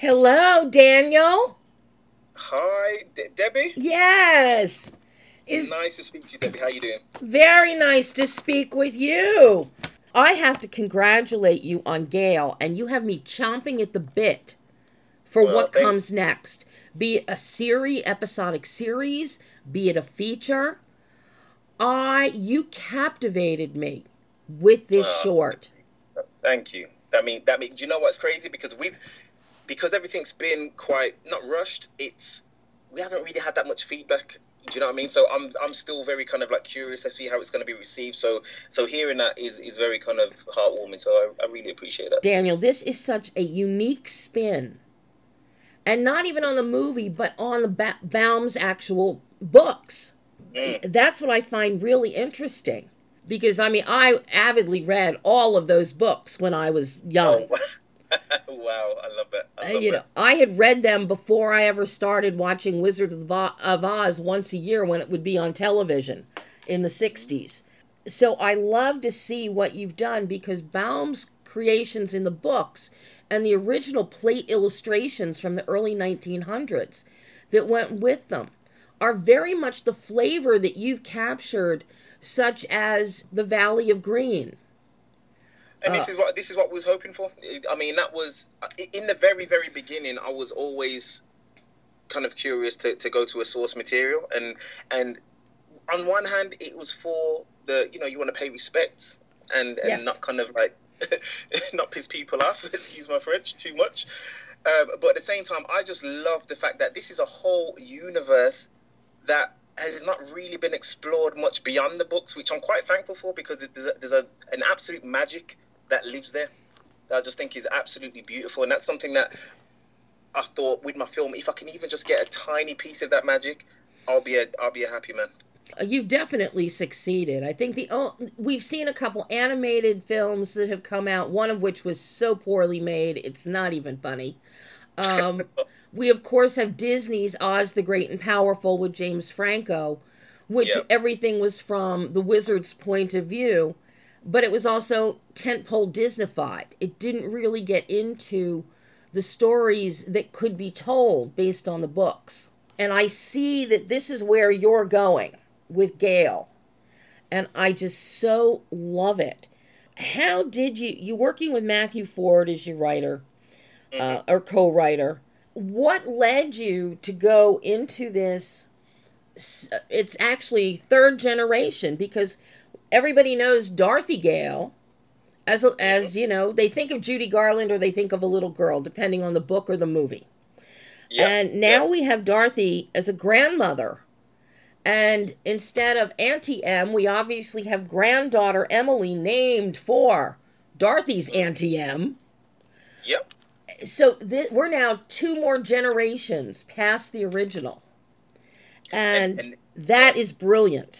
Hello, Daniel. Hi, Debbie. Yes. Is Nice to speak to you, Debbie. How you doing? very nice to speak with you. I have to congratulate you on Gale, and you have me chomping at the bit for Well, what thank comes next. Be it a episodic series, be it a feature. You captivated me with this uh, short. thank you. Do you know what's crazy? Because everything's been quite not rushed. We haven't really had that much feedback. Do you know what I mean? So I'm still very kind of like curious to see how it's going to be received. So hearing that is very kind of heartwarming. So I really appreciate that. Daniel, this is such a unique spin, and not even on the movie, but on the Baum's actual books. Mm. That's what I find really interesting because I avidly read all of those books when I was young. Oh, wow! I love that. I love that. I had read them before I ever started watching Wizard of Oz once a year when it would be on television in the 60s. So I love to see what you've done because Baum's creations in the books and the original plate illustrations from the early 1900s that went with them are very much the flavor that you've captured, such as the Valley of Green. And Uh, this is what we was hoping for. I mean, that was in the very, very beginning. I was always kind of curious to go to a source material, and on one hand, it was for the you want to pay respect and yes. not kind of like not piss people off. Excuse my French, too much. But at the same time, I just love the fact that this is a whole universe that has not really been explored much beyond the books, which I'm quite thankful for because an absolute magic that lives there that I just think is absolutely beautiful. And that's something that I thought with my film, if I can even just get a tiny piece of that magic, I'll be a happy man. You've definitely succeeded. I think we've seen a couple animated films that have come out, one of which was so poorly made, it's not even funny. Um, we, of course, have Disney's Oz the Great and Powerful with James Franco, which Yeah. everything was from the wizard's point of view, but it was also tentpole Disneyfied. It didn't really get into the stories that could be told based on the books. And I see that this is where you're going with Gale, and I just so love it. How did you working with Matthew Ford as your writer Hmm. or co-writer? What led you to go into this? It's actually third generation because everybody knows Dorothy Gale as Hmm. they think of Judy Garland or they think of a little girl, depending on the book or the movie. Yep. And now Yep. we have Dorothy as a grandmother. And instead of Auntie M, we obviously have granddaughter Emily named for Dorothy's Hmm. Auntie M. Yep. So we're now two more generations past the original. And And that is brilliant.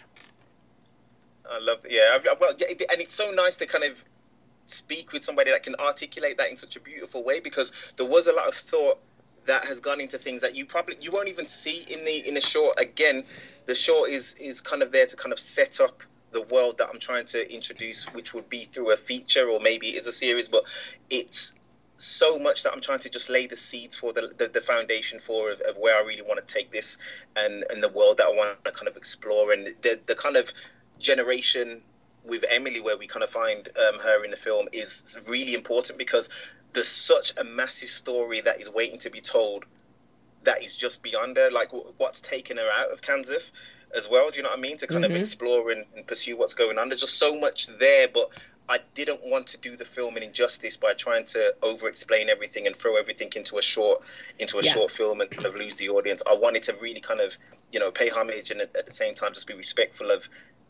I love yeah. Well, yeah, and it's so nice to kind of speak with somebody that can articulate that in such a beautiful way because there was a lot of thought that has gone into things that you won't even see in the short. Again, the short is kind of there to kind of set up the world that I'm trying to introduce, which would be through a feature or maybe it is a series, but it's so much that I'm trying to just lay the seeds for the foundation of where I really want to take this and the world that I want to kind of explore and the kind of generation with Emily where we kind of find her in the film is really important because there's such a massive story that is waiting to be told that is just beyond her, like what's taken her out of Kansas as well. Do you know what I mean? To kind of Mm-hmm. explore and pursue what's going on. There's just so much there, but I didn't want to do the film an injustice by trying to over explain everything and throw everything into a Yeah. short film and kind of lose the audience. I wanted to really kind of pay homage and at the same time just be respectful of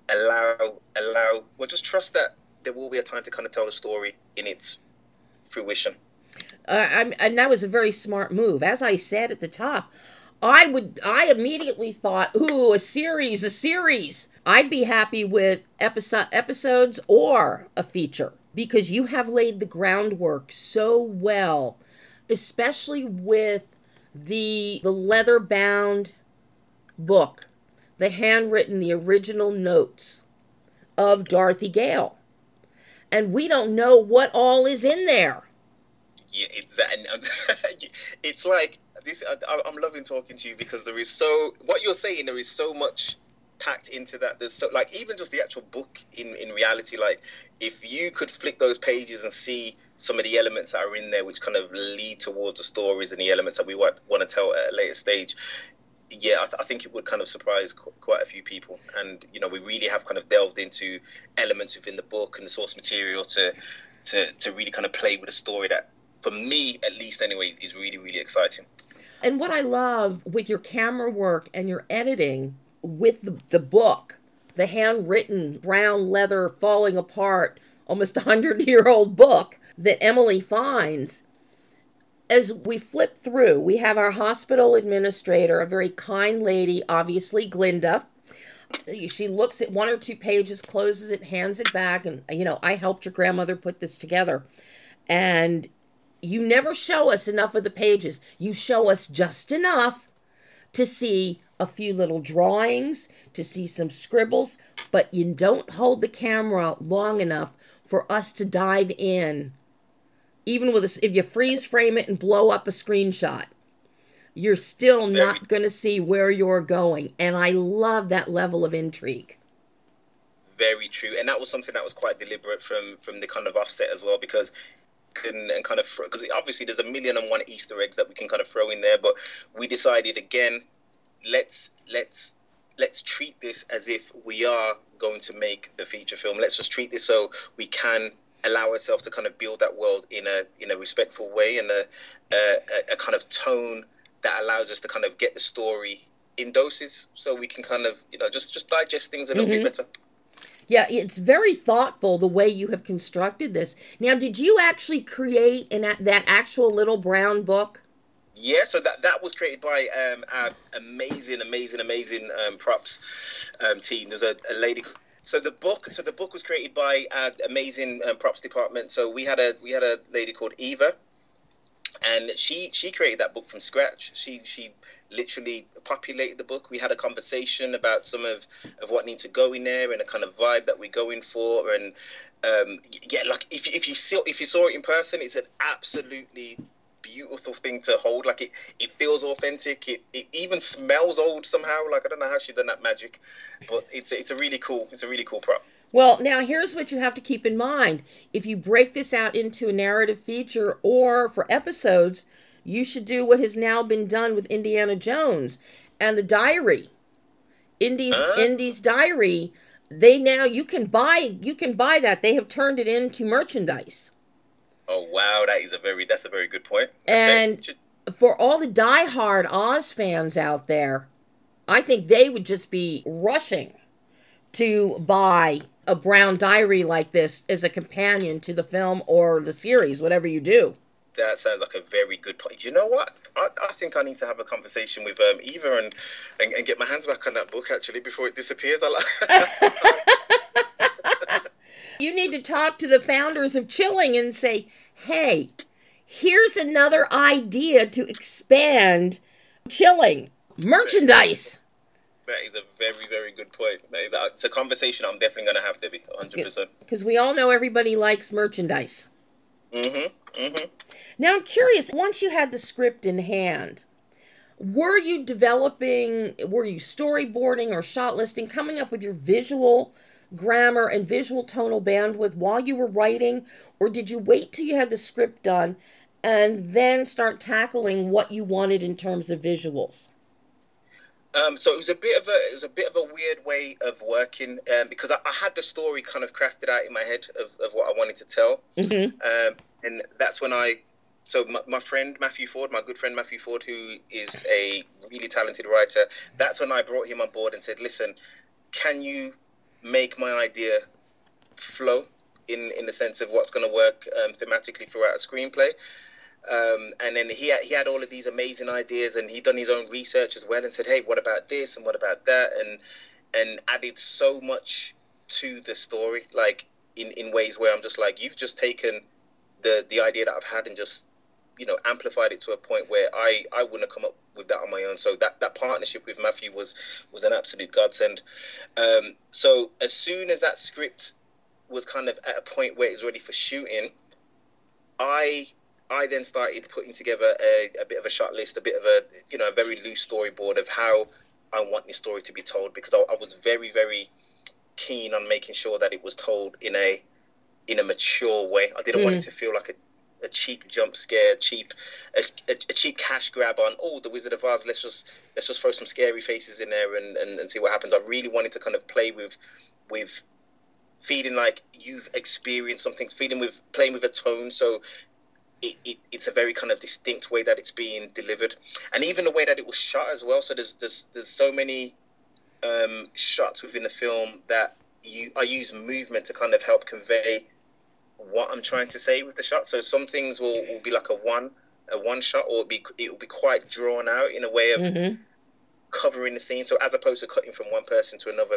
well, just trust that there will be a time to kind of tell the story in its fruition. And that was a very smart move. As I said at the top, I immediately thought, ooh, a series. I'd be happy with episodes or a feature because you have laid the groundwork so well, especially with the leather bound book, the handwritten, the original notes of Dorothy Gale. And we don't know what all is in there. Yeah, it's like this. I'm loving talking to you because there is so what you're saying. There is so much packed into that. There's so like even just the actual book in reality. Like if you could flick those pages and see some of the elements that are in there, which kind of lead towards the stories and the elements that we want to tell at a later stage. Yeah, I think it would kind of surprise quite a few people. And we really have kind of delved into elements within the book and the source material to really kind of play with a story that, for me at least anyway, is really, really exciting. And what I love with your camera work and your editing with the book, the handwritten brown leather falling apart, almost 100-year-old book that Emily finds, as we flip through, we have our hospital administrator, a very kind lady, obviously Glinda. She looks at one or two pages, closes it, hands it back, and I helped your grandmother put this together. And you never show us enough of the pages. You show us just enough to see a few little drawings, to see some scribbles, but you don't hold the camera long enough for us to dive in. Even with if you freeze frame it and blow up a screenshot, you're still not going to see where you're going. And I love that level of intrigue. Very true. And that was something that was quite deliberate from the kind of offset as well, because obviously there's 1,000,001 Easter eggs that we can kind of throw in there, but we decided again, let's treat this as if we are going to make the feature film. Let's just treat this so we can allow ourselves to kind of build that world in a respectful way, and a kind of tone that allows us to kind of get the story in doses, so we can kind of just digest things a little bit better. Yeah, it's very thoughtful the way you have constructed this. Now, did you actually create that actual little brown book? Yeah, so that was created by our amazing props team. There's a lady. So the book was created by our amazing props department. So we had a lady called Eva, and she created that book from scratch. She literally populated the book. We had a conversation about some of what needs to go in there and a kind of vibe that we're going for. And like if you saw it in person, it's an absolutely beautiful thing to hold. Like it feels authentic. It even smells old somehow. Like I don't know how she done that magic, but it's a really cool prop. Well, now here's what you have to keep in mind. If you break this out into a narrative feature or for episodes, you should do what has now been done with Indiana Jones and the diary. Indy's diary. You can buy that. They have turned it into merchandise. Oh wow, that's a very good point. And for all the diehard Oz fans out there, I think they would just be rushing to buy a brown diary like this as a companion to the film or the series, whatever you do. That sounds like a very good point. You know what? I think I need to have a conversation with Eva and get my hands back on that book actually before it disappears. You need to talk to the founders of Chilling and say, hey, here's another idea to expand Chilling merchandise. That is a very, very good point. It's a conversation I'm definitely going to have, Debbie, 100%. Because we all know everybody likes merchandise. Now, I'm curious, once you had the script in hand, were you storyboarding or shot listing, coming up with your visual grammar and visual tonal bandwidth while you were writing, or did you wait till you had the script done and then start tackling what you wanted in terms of visuals? So it was a bit of a weird way of working because I had the story kind of crafted out in my head of what I wanted to tell, and that's when my friend Matthew Ford, my good friend Matthew Ford, who is a really talented writer, that's when I brought him on board and said, listen, can you make my idea flow in the sense of what's going to work thematically throughout a screenplay? And then he had all of these amazing ideas, and he'd done his own research as well and said, hey, what about this and what about that, and added so much to the story, like in ways where I'm just like, you've just taken the idea that I've had and just amplified it to a point where I wouldn't have come up with that on my own. So that partnership with Matthew was an absolute godsend. So as soon as that script was kind of at a point where it was ready for shooting, I I then started putting together a bit of a shot list, a bit of a very loose storyboard of how I want this story to be told, because I was very, very keen on making sure that it was told in a mature way. I didn't want it to feel like a cheap jump scare, a cheap cash grab on, oh, the Wizard of Oz, let's just throw some scary faces in there and see what happens. I really wanted to kind of play with feeling like you've experienced something, playing with a tone. So it's a very kind of distinct way that it's being delivered, and even the way that it was shot as well. So there's so many shots within the film that I use movement to kind of help convey what I'm trying to say with the shot. So some things will be like a one shot, or it will be quite drawn out in a way of covering the scene. So as opposed to cutting from one person to another,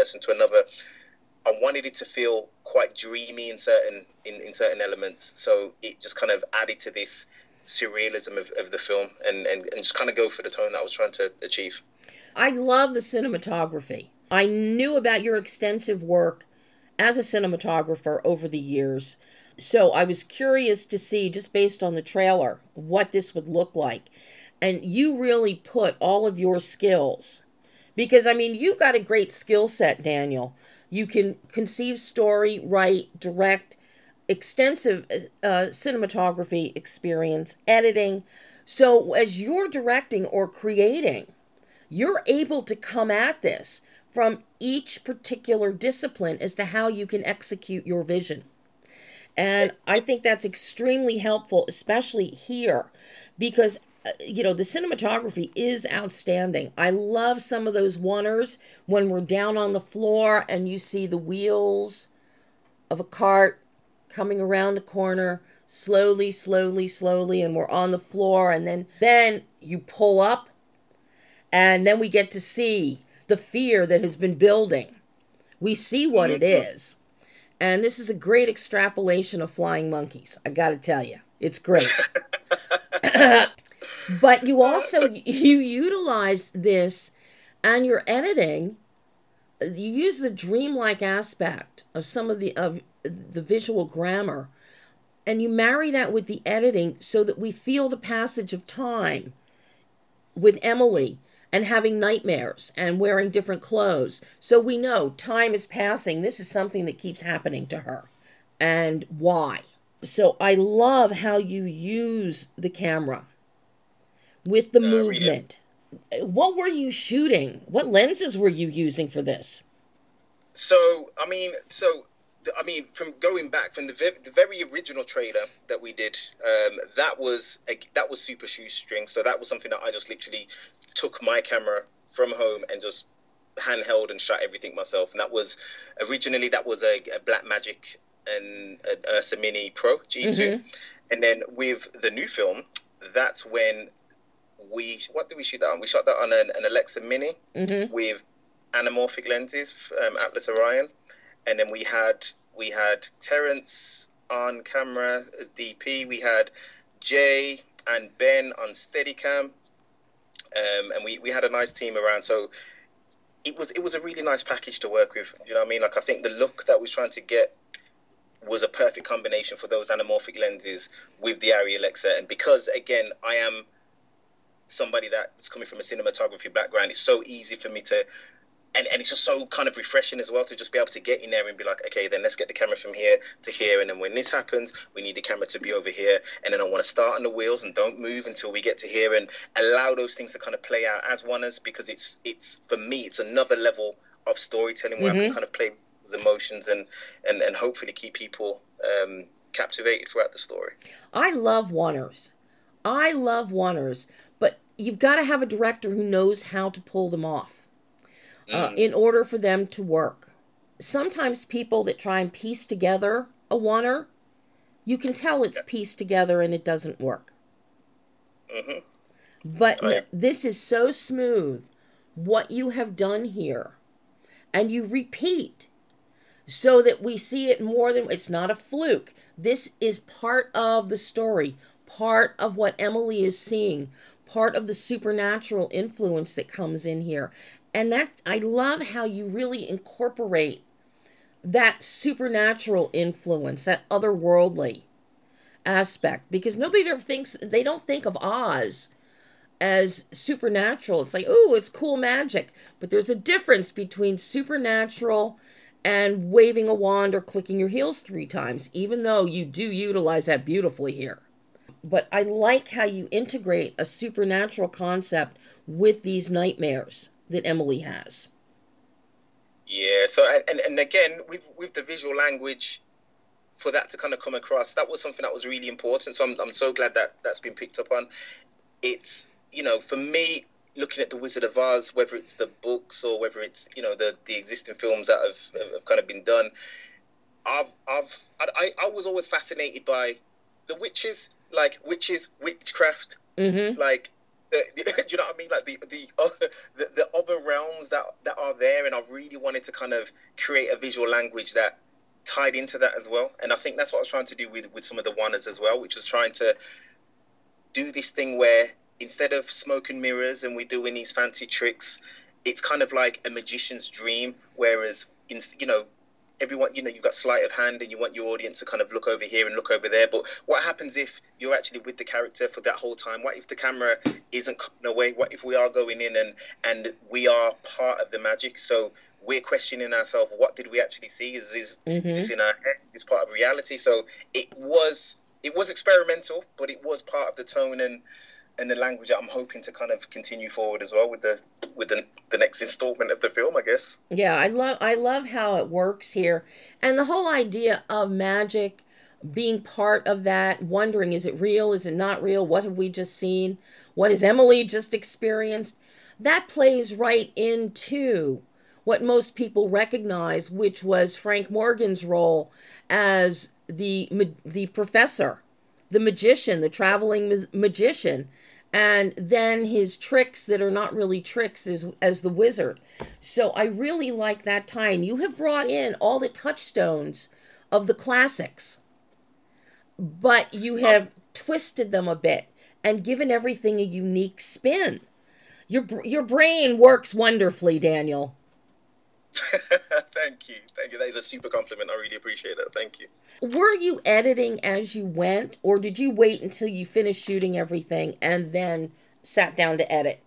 I wanted it to feel quite dreamy in certain elements. So it just kind of added to this surrealism of the film, and just kind of go for the tone that I was trying to achieve. I love the cinematography. I knew about your extensive work as a cinematographer over the years. So I was curious to see, just based on the trailer, what this would look like. And you really put all of your skills, because, I mean, you've got a great skill set, Daniel. You can conceive story, write, direct, extensive cinematography experience, editing. So as you're directing or creating, you're able to come at this from each particular discipline as to how you can execute your vision. And I think that's extremely helpful, especially here, because, the cinematography is outstanding. I love some of those oneers when we're down on the floor and you see the wheels of a cart coming around the corner, slowly, and we're on the floor, and then you pull up, and then we get to see the fear that has been building. We see what it is. And this is a great extrapolation of Flying Monkeys. I got to tell you, it's great. But you also, you utilize this and your editing. You use the dreamlike aspect of some of the visual grammar, and you marry that with the editing so that we feel the passage of time with Emily and having nightmares and wearing different clothes. So we know time is passing. This is something that keeps happening to her. And why? So I love how you use the camera with the movement. What were you shooting? What lenses were you using for this? So, from going back from the very original trailer that we did, that was super shoestring. So that was something that I just literally took my camera from home and just handheld and shot everything myself. And that was originally a Blackmagic and an Ursa Mini Pro G2. And then with the new film, that's when what did we shoot that on? We shot that on an Alexa Mini with anamorphic lenses, Atlas Orion. And then we had Terrence on camera as DP. We had Jay and Ben on Steadicam, and we had a nice team around. So it was a really nice package to work with. You know what I mean? Like, I think the look that I was trying to get was a perfect combination for those anamorphic lenses with the Arri Alexa. And because, again, I am somebody that's coming from a cinematography background, it's so easy for me to. And it's just so kind of refreshing as well to just be able to get in there and be like, okay, then let's get the camera from here to here. And then when this happens, we need the camera to be over here. And then I want to start on the wheels and don't move until we get to here, and allow those things to kind of play out as oneers, because it's for me, it's another level of storytelling where I can kind of play with emotions and hopefully keep people captivated throughout the story. I love oneers, but you've got to have a director who knows how to pull them off. In order for them to work. Sometimes people that try and piece together a oneer, you can tell it's pieced together and it doesn't work. But this is so smooth, what you have done here. And you repeat so that we see it more than, it's not a fluke. This is part of the story, part of what Emily is seeing, part of the supernatural influence that comes in here. And I love how you really incorporate that supernatural influence, that otherworldly. aspect, because nobody ever thinks, they don't think of Oz as supernatural. It's like, oh, it's cool magic. But there's a difference between supernatural and waving a wand or clicking your heels 3 times, even though you do utilize that beautifully here. But I like how you integrate a supernatural concept with these nightmares that Emily has. Yeah. So and again with the visual language, for that to kind of come across, that was something that was really important. So I'm so glad that that's been picked up on. It's, for me, looking at the Wizard of Oz, whether it's the books or whether it's the existing films that have kind of been done, I was always fascinated by the witches, like witchcraft, like do you know what I mean? Like the other realms that are there, and I really wanted to kind of create a visual language that tied into that as well. And I think that's what I was trying to do with some of the Wanners as well, which was trying to do this thing where instead of smoke and mirrors and we're doing these fancy tricks, it's kind of like a magician's dream. Whereas everyone, you've got sleight of hand and you want your audience to kind of look over here and look over there. But what happens if you're actually with the character for that whole time? What if the camera isn't cutting away? What if we are going in and we are part of the magic? So we're questioning ourselves, what did we actually see? Is this in our head? Is part of reality? So it was experimental, but it was part of the tone and the language that I'm hoping to kind of continue forward as well with the next installment of the film, I guess. Yeah, I love how it works here. And the whole idea of magic being part of that, wondering, is it real? Is it not real? What have we just seen? What has Emily just experienced? That plays right into what most people recognize, which was Frank Morgan's role as the professor, the magician, the traveling magician, and then his tricks that are not really tricks as the wizard. So I really like that tie. And you have brought in all the touchstones of the classics, but you have twisted them a bit and given everything a unique spin. Your brain works wonderfully, Daniel. Thank you. That is a super compliment. I really appreciate that. Thank you. Were you editing as you went, or did you wait until you finished shooting everything and then sat down to edit?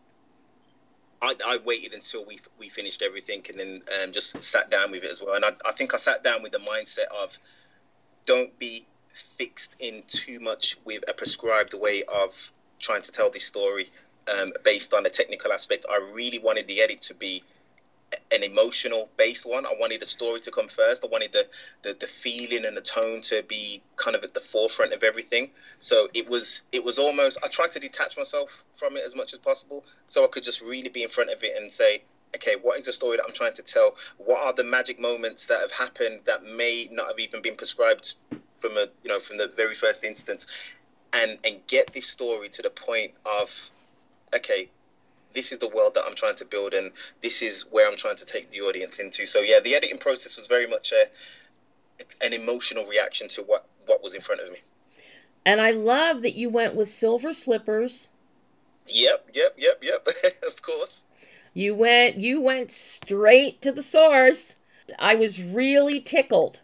I waited until we finished everything and then just sat down with it as well. And I think I sat down with the mindset of don't be fixed in too much with a prescribed way of trying to tell this story based on a technical aspect. I really wanted the edit to be an emotional based one. I wanted the story to come first. I wanted the feeling and the tone to be kind of at the forefront of everything. So it was almost, I tried to detach myself from it as much as possible so I could just really be in front of it and say, okay, what is the story that I'm trying to tell? What are the magic moments that have happened that may not have even been prescribed from the very first instance, and get this story to the point of, okay, this is the world that I'm trying to build, and this is where I'm trying to take the audience into. So yeah, the editing process was very much an emotional reaction to what was in front of me. And I love that you went with silver slippers. Yep. Of course. You went straight to the source. I was really tickled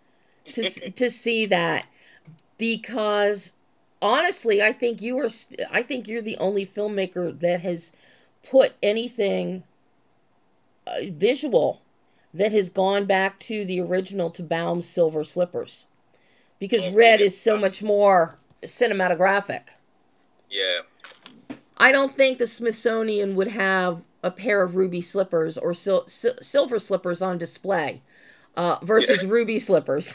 to see that, because honestly, I think you're the only filmmaker that has put anything visual that has gone back to the original, to Baum's Silver Slippers, because red is so much more cinematographic. Yeah. I don't think the Smithsonian would have a pair of ruby slippers or silver slippers on display versus ruby slippers.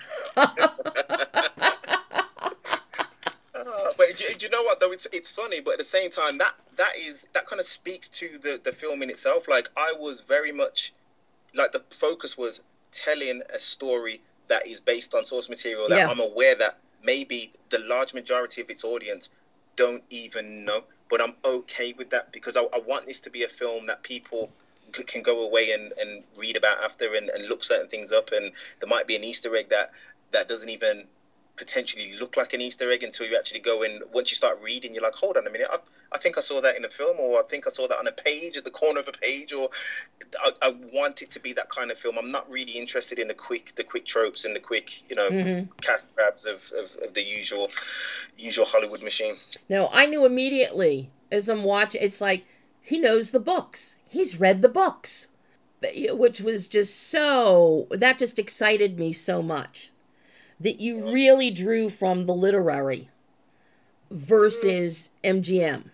But do you know what though? It's funny, but at the same time, that kind of speaks to the film in itself. Like, I was very much like, the focus was telling a story that is based on source material that I'm aware that maybe the large majority of its audience don't even know. But I'm okay with that, because I want this to be a film that people can go away and read about after and look certain things up, and there might be an Easter egg that doesn't even potentially look like an Easter egg until you actually go in. Once you start reading, you're like, hold on a minute, I think I saw that in a film, or I think I saw that on a page at the corner of a page, or I want it to be that kind of film. I'm not really interested in the quick tropes and the quick, cast grabs of the usual Hollywood machine. No, I knew immediately as I'm watching. It's like he knows the books. He's read the books, which was just that just excited me so much. That you really drew from the literary versus MGM.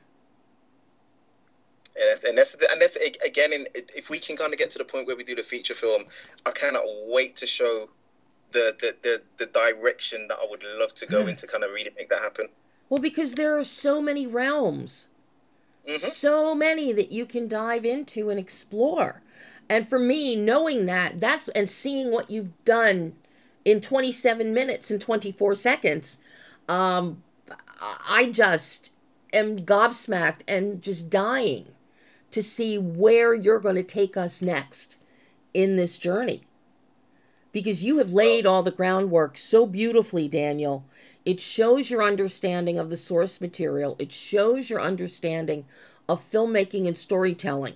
And that's again, if we can kind of get to the point where we do the feature film, I cannot wait to show the direction that I would love to go into, kind of really make that happen. Well, because there are so many realms, so many that you can dive into and explore. And for me, knowing and seeing what you've done in 27 minutes and 24 seconds, I just am gobsmacked and just dying to see where you're going to take us next in this journey. Because you have laid all the groundwork so beautifully, Daniel. It shows your understanding of the source material. It shows your understanding of filmmaking and storytelling.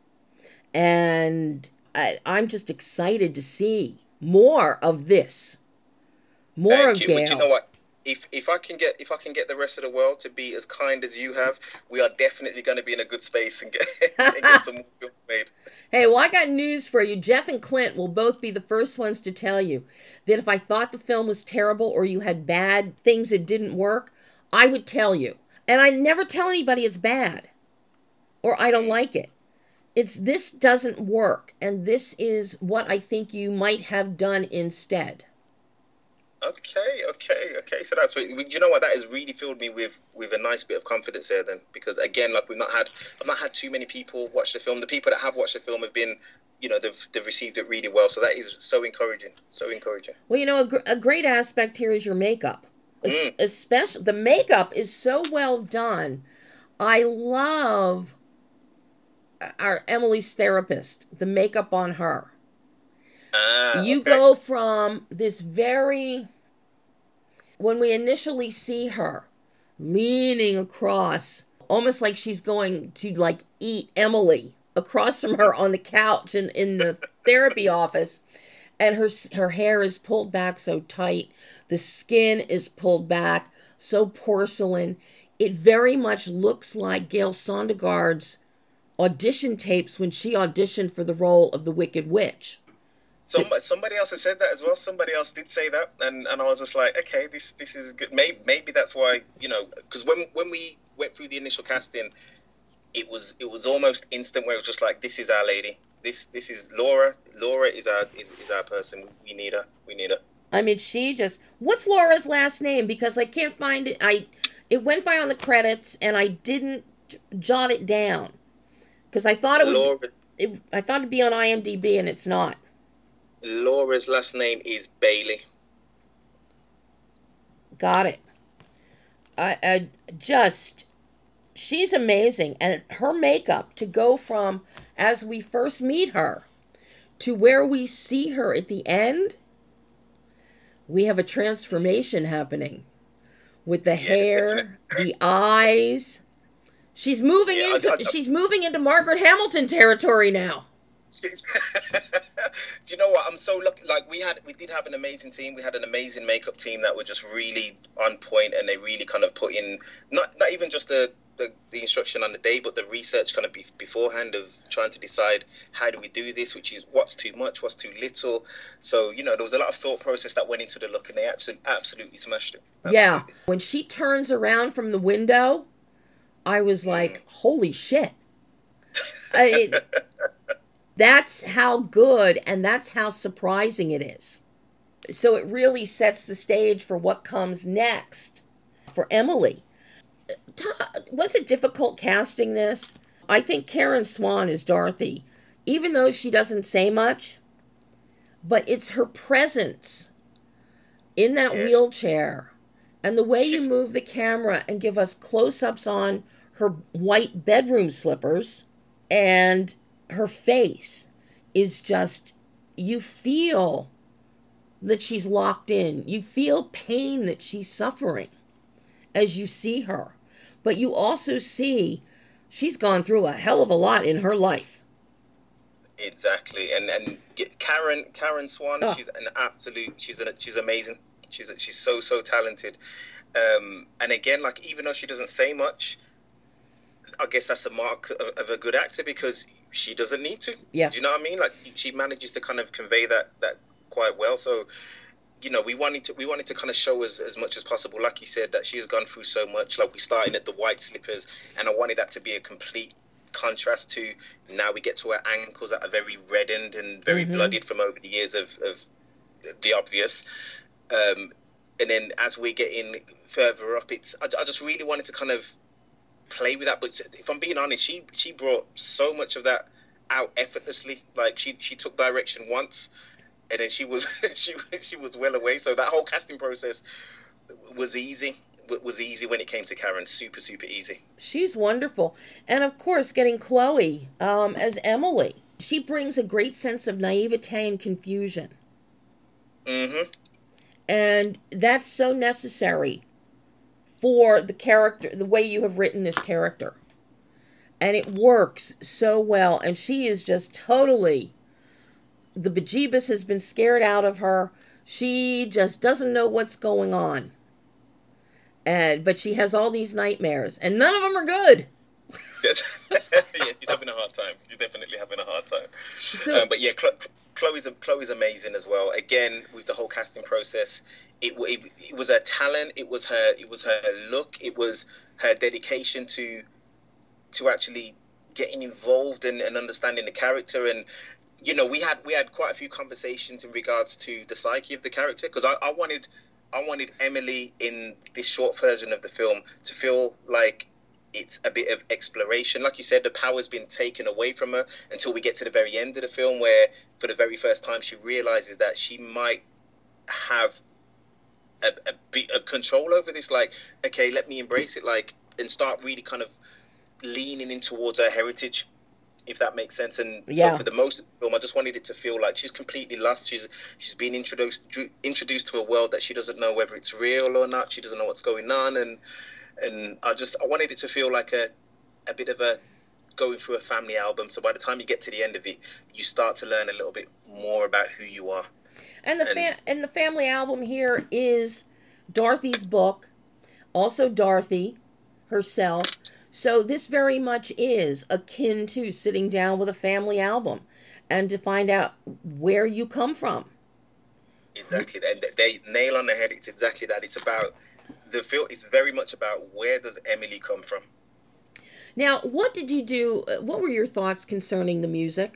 And I'm just excited to see more of this. More of Gail. But you know what? If I can get the rest of the world to be as kind as you have, we are definitely going to be in a good space and get some more films made. Hey, well, I got news for you. Jeff and Clint will both be the first ones to tell you that if I thought the film was terrible or you had bad things that didn't work, I would tell you. And I never tell anybody it's bad or I don't like it. It's this doesn't work, and this is what I think you might have done instead. Okay. So that's what, you know what, that has really filled me with a nice bit of confidence there then, because again, like I've not had too many people watch the film. The people that have watched the film have been, they've received it really well. So that is so encouraging. Well, a great aspect here is your makeup. Especially the makeup is so well done. I love our Emily's therapist, the makeup on her. You go from this when we initially see her leaning across, almost like she's going to eat Emily across from her on the couch in the therapy office, and her hair is pulled back so tight, the skin is pulled back so porcelain. It very much looks like Gail Sondergaard's audition tapes when she auditioned for the role of the Wicked Witch. Somebody else has said that as well. Somebody else did say that, and I was just like, okay, this is good. Maybe that's why, because when we went through the initial casting, it was almost instant where it was just like, this is our lady. This is Laura. Laura is our person. We need her. I mean, what's Laura's last name? Because I can't find it. It went by on the credits, and I didn't jot it down because I thought I thought it'd be on IMDb, and it's not. Laura's last name is Bailey. Got it. She's amazing. And her makeup, to go from as we first meet her to where we see her at the end, we have a transformation happening with the hair, the eyes. She's moving into Margaret Hamilton territory now. Do you know what? I'm so lucky. We did have an amazing team. We had an amazing makeup team that were just really on point, and they really kind of put in not even just the instruction on the day, but the research kind of beforehand of trying to decide how do we do this, which is what's too much, what's too little. So there was a lot of thought process that went into the look, and they absolutely smashed it. Absolutely. Yeah, when she turns around from the window, I was like, holy shit. That's how good and that's how surprising it is. So it really sets the stage for what comes next for Emily. Was it difficult casting this? I think Karen Swan is Dorothy, even though she doesn't say much, but it's her presence in that wheelchair and the way you move the camera and give us close-ups on her white bedroom slippers and her face is just, you feel that she's locked in. You feel pain that she's suffering as you see her. But you also see she's gone through a hell of a lot in her life. Exactly, and Karen Swan, Oh, she's an absolute, she's amazing. She's so talented. And again, like even though she doesn't say much, I guess that's a mark of a good actor because she doesn't need to. Do yeah. you know what I mean? Like she manages to kind of convey that quite well. So we wanted to kind of show as much as possible. Like you said, that she has gone through so much. Like we started at the white slippers, and I wanted that to be a complete contrast to now we get to her ankles that are very reddened and very Mm-hmm. bloodied from over the years of the obvious. Um, and then as we're getting further up, I just really wanted to kind of play with that. But if I'm being honest, she brought so much of that out effortlessly. Like she took direction once, and then she was she was well away. So that whole casting process was easy. Was easy when it came to Karen. Super easy. She's wonderful. And of course, getting Chloe as Emily. She brings a great sense of naivete and confusion. Hmm. And that's so necessary for the character, the way you have written this character. And it works so well. And she is just totally, the bejeebus has been scared out of her. She just doesn't know what's going on. But she has all these nightmares, and none of them are good. Yes. Yeah, she's having a hard time. She's definitely having a hard time. So, But yeah, Chloe's amazing as well. Again, with the whole casting process, it was her talent, it was her look, it was her dedication to actually getting involved and understanding the character. And we had quite a few conversations in regards to the psyche of the character because I wanted Emily in this short version of the film to feel like it's a bit of exploration. Like you said, the power's been taken away from her until we get to the very end of the film, where for the very first time she realizes that she might have a bit of control over this. Like, okay, let me embrace it, like, and start really kind of leaning in towards her heritage, if that makes sense. And so yeah. for the most of the film, I just wanted it to feel like she's completely lost. She's been introduced to a world that she doesn't know whether it's real or not. She doesn't know what's going on, and I wanted it to feel like a bit of a going through a family album. So by the time you get to the end of it, you start to learn a little bit more about who you are. And the family album here is Dorothy's book, also Dorothy herself. So this very much is akin to sitting down with a family album and to find out where you come from. Exactly, and they nail on the head. It's exactly that. It's about the film. It's very much about where does Emily come from. Now, what did you do? What were your thoughts concerning the music?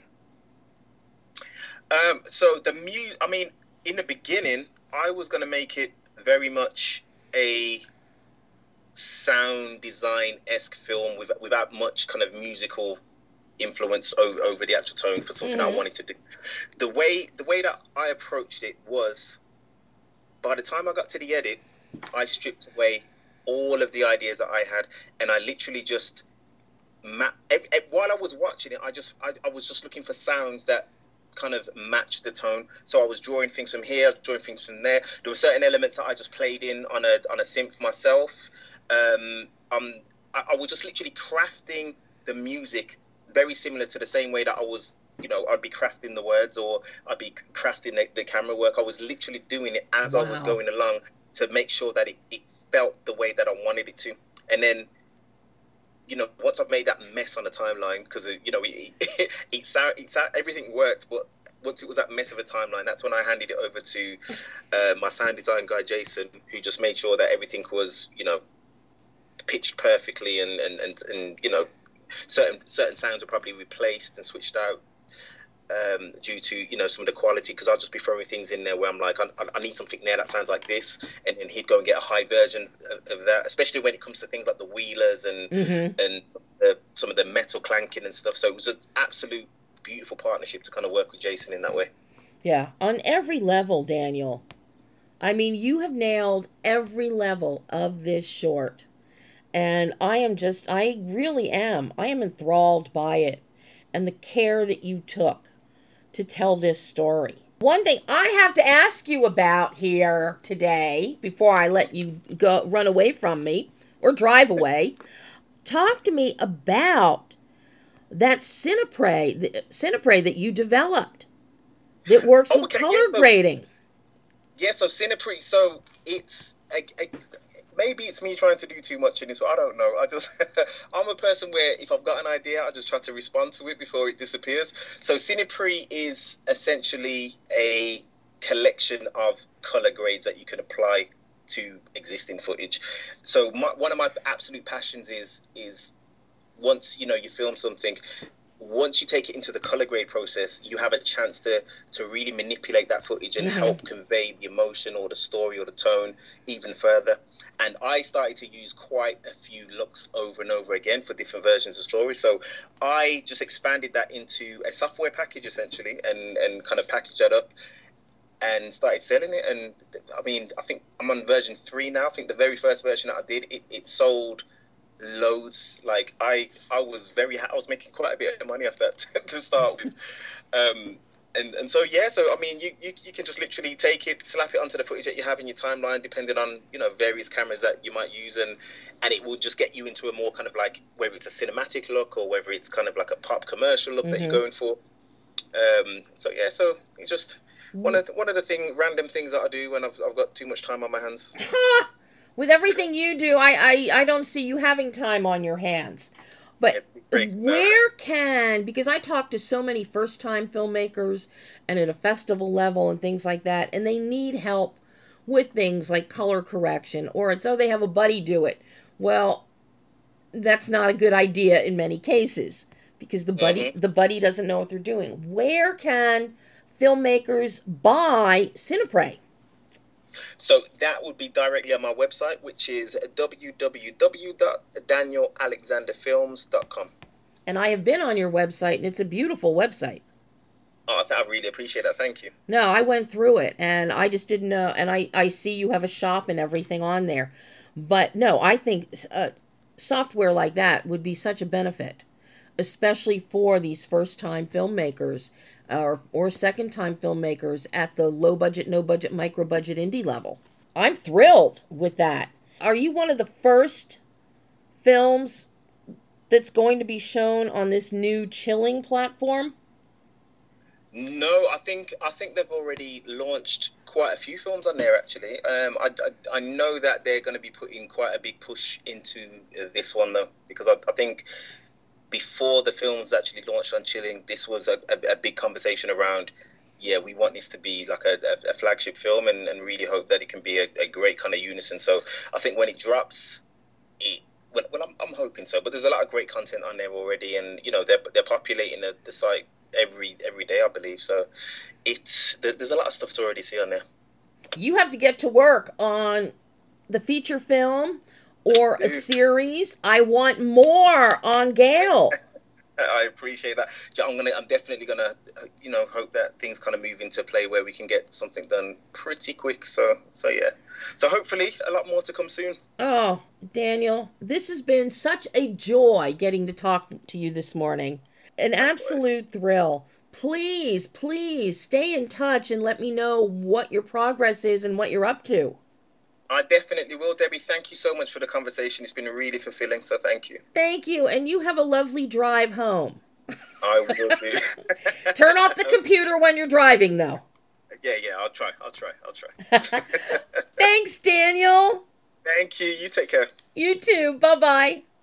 So the music. I mean, in the beginning, I was gonna make it very much a sound design esque film without much kind of musical influence over the actual tone for something I Mm-hmm. wanted to do. The way that I approached it was by the time I got to the edit, I stripped away all of the ideas that I had, and I literally just while I was watching it, I was just looking for sounds that kind of matched the tone. So I was drawing things from here, I was drawing things from there. There were certain elements that I just played in on a synth myself. Um, um, I was just literally crafting the music very similar to the same way that I'd be crafting the words or I'd be crafting the camera work. I was literally doing it as I was Wow. going along to make sure that it felt the way that I wanted it to. And then, once I've made that mess on the timeline, because, everything worked, but once it was that mess of a timeline, that's when I handed it over to my sound design guy, Jason, who just made sure that everything was, pitched perfectly and certain sounds were probably replaced and switched out due to some of the quality, because I'll just be throwing things in there where I'm like, I need something there that sounds like this, and then he'd go and get a high version of that, especially when it comes to things like the wheelers and Mm-hmm. and some of the metal clanking and stuff. So it was an absolute beautiful partnership to kind of work with Jason in that way. Yeah, on every level, Daniel. I mean, you have nailed every level of this short. And I really am. I am enthralled by it and the care that you took to tell this story. One thing I have to ask you about here today, before I let you go run away from me or drive away, talk to me about that Cinepray that you developed that works with color grading. Yeah, so Cinepray, so it's maybe it's me trying to do too much in this. I don't know. I'm a person where if I've got an idea, I just try to respond to it before it disappears. So Cinepray is essentially a collection of color grades that you can apply to existing footage. So one of my absolute passions is once you film something, once you take it into the color grade process, you have a chance to really manipulate that footage and help convey the emotion or the story or the tone even further. And I started to use quite a few looks over and over again for different versions of stories. So I just expanded that into a software package essentially, and kind of packaged that up and started selling it. And I mean, I think I'm on version 3 now. I think the very first version that I did, it sold loads. Like I was making quite a bit of money off that to start with. And so I mean, you can just literally take it, slap it onto the footage that you have in your timeline, depending on various cameras that you might use, and it will just get you into a more kind of like, whether it's a cinematic look or whether it's kind of like a pop commercial look that you're going for. So it's just one of the random things that I do when I've got too much time on my hands. With everything you do, I don't see you having time on your hands. But because I talk to so many first-time filmmakers and at a festival level and things like that, and they need help with things like color correction, or they have a buddy do it. Well, that's not a good idea in many cases because the buddy doesn't know what they're doing. Where can filmmakers buy Cinepray? So that would be directly on my website, which is www.danielalexanderfilms.com. And I have been on your website, and it's a beautiful website. Oh, I really appreciate that. Thank you. No, I went through it, and I just didn't know. And I see you have a shop and everything on there. But no, I think software like that would be such a benefit, especially for these first-time filmmakers or second-time filmmakers at the low-budget, no-budget, micro-budget indie level. I'm thrilled with that. Are you one of the first films that's going to be shown on this new Chilling platform? No, I think they've already launched quite a few films on there, actually. I know that they're going to be putting quite a big push into this one, though, because I think before the films actually launched on Chilling, this was a big conversation around, we want this to be like a flagship film and really hope that it can be a great kind of unison. So I think when it drops, I'm hoping so. But there's a lot of great content on there already, and they're populating the site every day, I believe. So there's a lot of stuff to already see on there. You have to get to work on the feature film or a series. I want more on Gale. I appreciate that. I'm definitely gonna, hope that things kind of move into play where we can get something done pretty quick. So yeah. So hopefully a lot more to come soon. Oh, Daniel, this has been such a joy getting to talk to you this morning. An absolute thrill. Please stay in touch and let me know what your progress is and what you're up to. I definitely will, Debbie. Thank you so much for the conversation. It's been really fulfilling, so thank you. Thank you, and you have a lovely drive home. I will do. Turn off the computer when you're driving, though. Yeah, I'll try. Thanks, Daniel. Thank you. You take care. You too. Bye-bye.